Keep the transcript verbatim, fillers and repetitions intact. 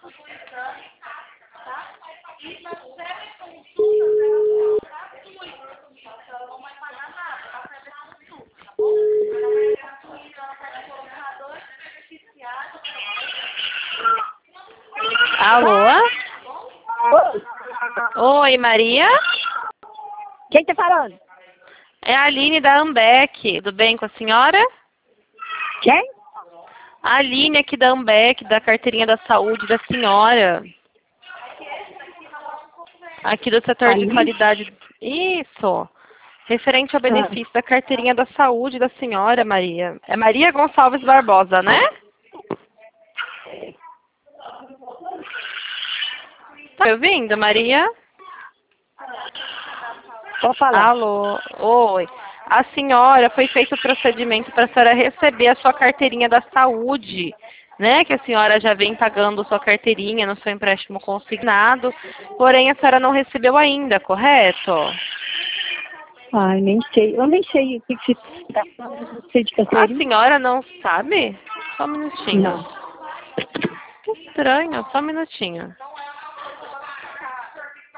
Alô? Oi, Maria? Quem tá falando? É a Aline da Ambec. Tudo bem com a senhora? Quem? A Aline aqui da Ambec, da carteirinha da saúde da senhora. Aqui do setor Aline? de qualidade. Isso. Referente ao benefício da carteirinha da saúde da senhora, Maria. É Maria Gonçalves Barbosa, né? Tá me ouvindo, Maria? Pode falar. Alô? Oi. A senhora, foi feito o procedimento para a senhora receber a sua carteirinha da saúde, né? Que a senhora já vem pagando sua carteirinha no seu empréstimo consignado, porém a senhora não recebeu ainda, correto? Ai, nem sei. Eu nem sei o que que se tá falando. Não sei de A carteirinha. senhora não sabe? Só um minutinho. Não. Que estranho, só um minutinho.